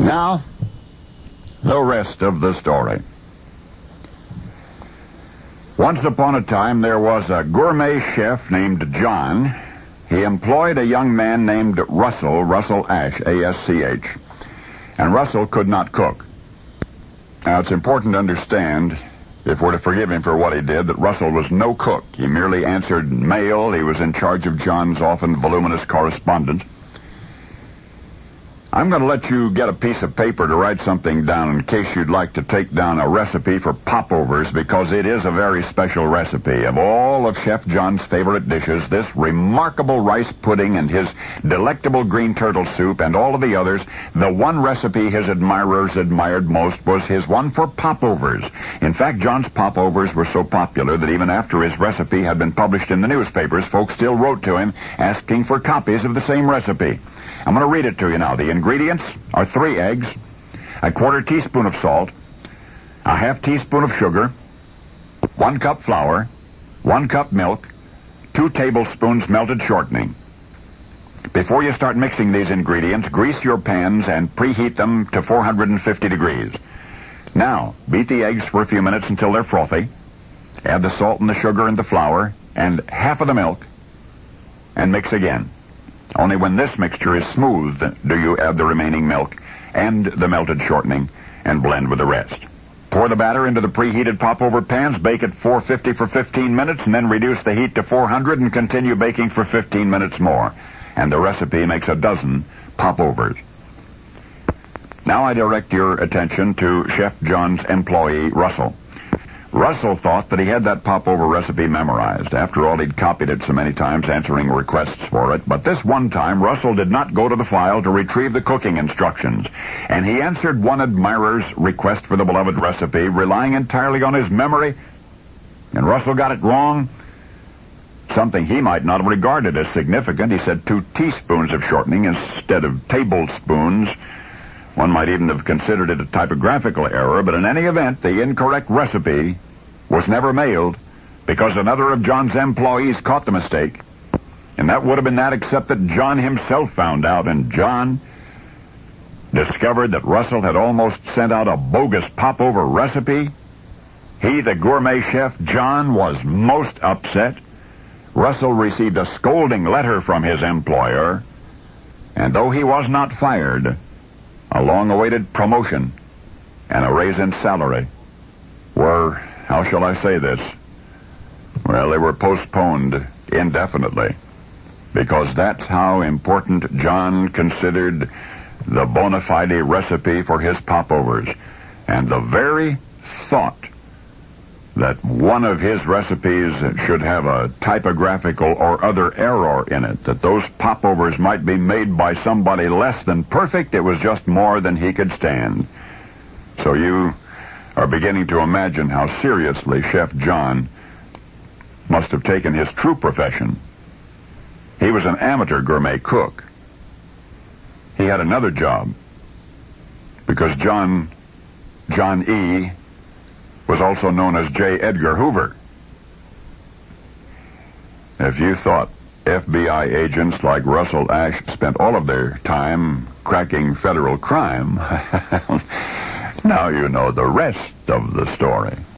Now, the rest of the story. Once upon a time, there was a gourmet chef named John. He employed a young man named Russell Ash, A-S-C-H. And Russell could not cook. Now, it's important to understand, if we're to forgive him for what he did, that Russell was no cook. He merely answered mail. He was in charge of John's often voluminous correspondence. I'm going to let you get a piece of paper to write something down in case you'd like to take down a recipe for popovers, because it is a very special recipe. Of all of Chef John's favorite dishes, this remarkable rice pudding and his delectable green turtle soup and all of the others, the one recipe his admirers admired most was his one for popovers. In fact, John's popovers were so popular that even after his recipe had been published in the newspapers, folks still wrote to him asking for copies of the same recipe. I'm going to read it to you now. The ingredients are 3 eggs, a 1/4 teaspoon of salt, a 1/2 teaspoon of sugar, 1 cup flour, 1 cup milk, 2 tablespoons melted shortening. Before you start mixing these ingredients, grease your pans and preheat them to 450 degrees. Now, beat the eggs for a few minutes until they're frothy. Add the salt and the sugar and the flour and half of the milk, and mix again. Only when this mixture is smooth do you add the remaining milk and the melted shortening and blend with the rest. Pour the batter into the preheated popover pans, bake at 450 for 15 minutes, and then reduce the heat to 400 and continue baking for 15 minutes more. And the recipe makes a dozen popovers. Now I direct your attention to Chef John's employee, Russell. Russell thought that he had that popover recipe memorized. After all, he'd copied it so many times, answering requests for it. But this one time, Russell did not go to the file to retrieve the cooking instructions. And he answered one admirer's request for the beloved recipe, relying entirely on his memory. And Russell got it wrong. Something he might not have regarded as significant. He said 2 teaspoons of shortening instead of tablespoons. One might even have considered it a typographical error, but in any event, the incorrect recipe was never mailed because another of John's employees caught the mistake. And that would have been that, except that John himself found out, and John discovered that Russell had almost sent out a bogus popover recipe. He, the gourmet chef, John, was most upset. Russell received a scolding letter from his employer, and though he was not fired, a long-awaited promotion and a raise in salary were, how shall I say this? Well, they were postponed indefinitely, because that's how important John considered the bona fide recipe for his popovers. And the very thought that one of his recipes should have a typographical or other error in it, that those popovers might be made by somebody less than perfect, it was just more than he could stand. So you are beginning to imagine how seriously Chef John must have taken his true profession. He was an amateur gourmet cook. He had another job, because John E. was also known as J. Edgar Hoover. If you thought FBI agents like Russell Ash spent all of their time cracking federal crime, now you know the rest of the story.